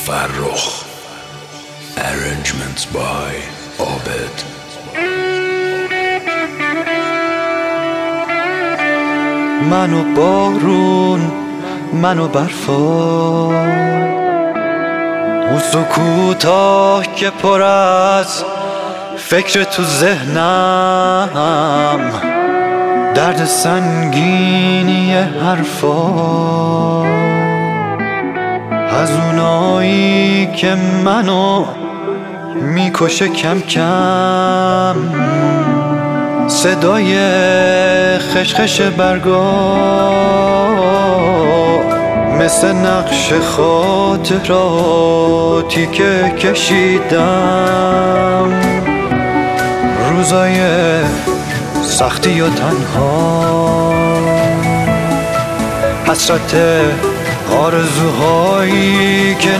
فرخ. Arrangements by عابد. من و بارون، من و برفا، اون سکوتا که پر از فکر تو ذهنم، درد سنگینی حرفا، از اونایی که منو میکشه کم کم، صدای خشخش برگا مثل نقش خاطراتی که کشیدم، روزای سختی و تنها، حسرت آرزوهایی که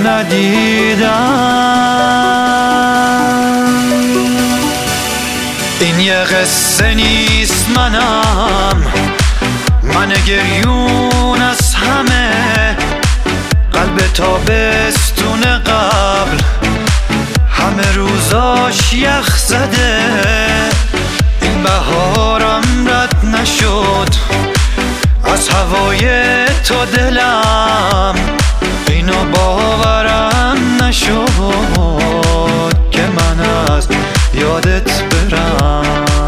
ندیدم. این یه قصه نیست، من گریون از همه، قلب تابستون قبل همه روزاش یخ زده، این بهارم رد نشد از هوای تو دلم، اینو باورم نشد که من از یادت برم.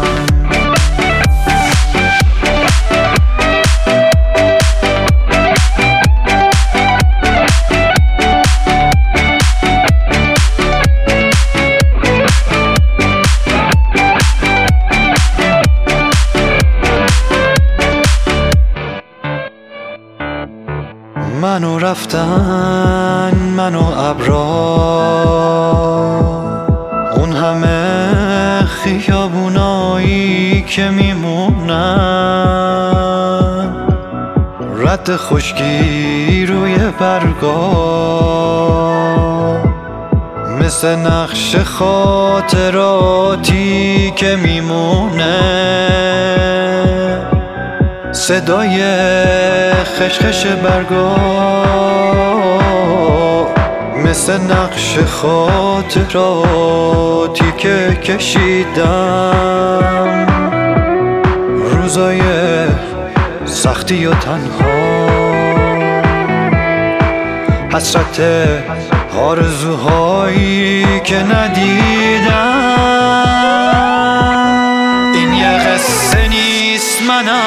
منو رفتن، منو ابرا، اون همه خیابونایی که میمونن، رد خشکی روی برگا، مثل نقش خاطراتی که میمونه، صدای خشخش برگا مثل نقش خاطراتی که کشیدم، روزای سختی و تنها، حسرت آرزوهایی که ندیدم. این یه قصه نیست،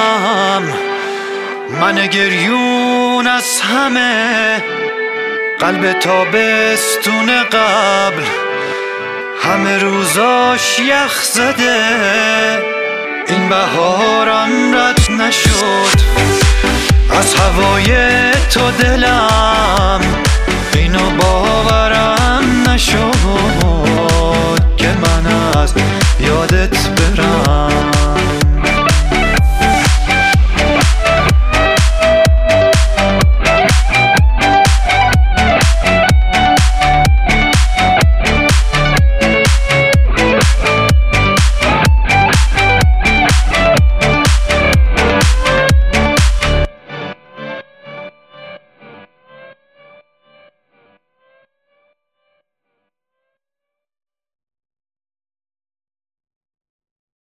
من گریون از همه، قلب تابستون قبل همه روزاش یخ زده، این بهارم رد نشد از هوای تو دلم، اینو باورم نشد که من از یادت برم.